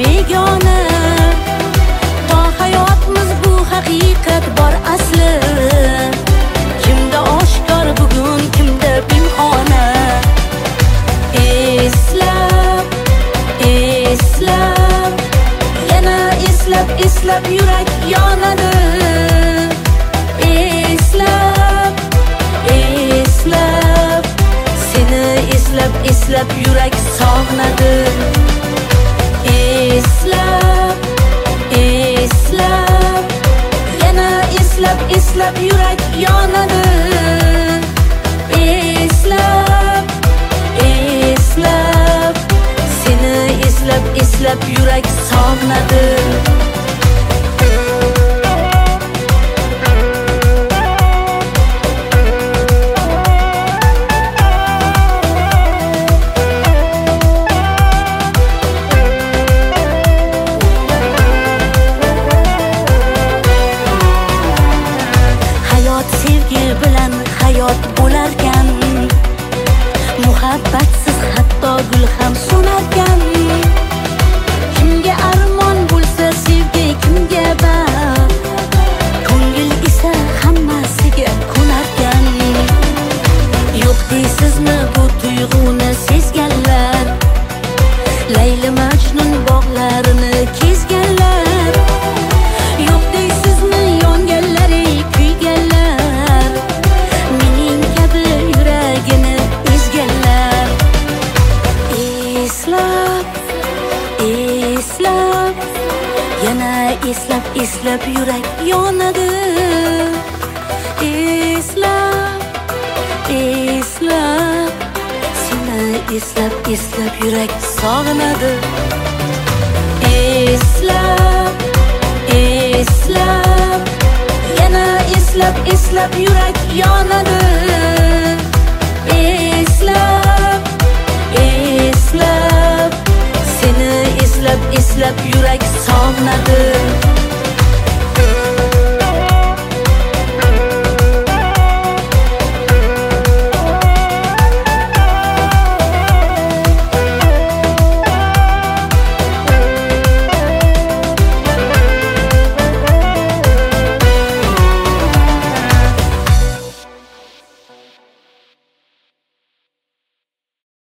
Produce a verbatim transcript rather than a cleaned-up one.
begona. To hayotimiz bu haqiqat bor asli. Kimda oshkor bugun, kimda pinhona. Eslab, eslab, yana eslab, eslab yurak yonadi. Eslab, eslab, seni eslab, eslab yurak sog'nadi. Eslab, eslab, yana eslab, eslab yurak yonadi. Eslab, eslab, seni eslab, eslab yurak sog'nadi. Hayot bo'larkan, muhabbatsiz hatto gul ham so'narkan. Kimga armon bo'lsa sevgi, kimga baxt, ko'ngil esa hammasiga ko'narkan. Yo'q deysizmi bu tuyg'uni sezganlar, Layli Majnun bog'larini kezganlar. Yo'q deysizmi yonganlar, kuyganlar, mening kabi yuragini ezganlar. Eslab, eslab, yana eslab, eslab yurak yonadi. Eslab, eslab, seni eslab, eslab yurak sog'nadi. Eslab, eslab, yana eslab, eslab yurak yonadi. Eslab, eslab, seni eslab, eslab yurak sog'nadi.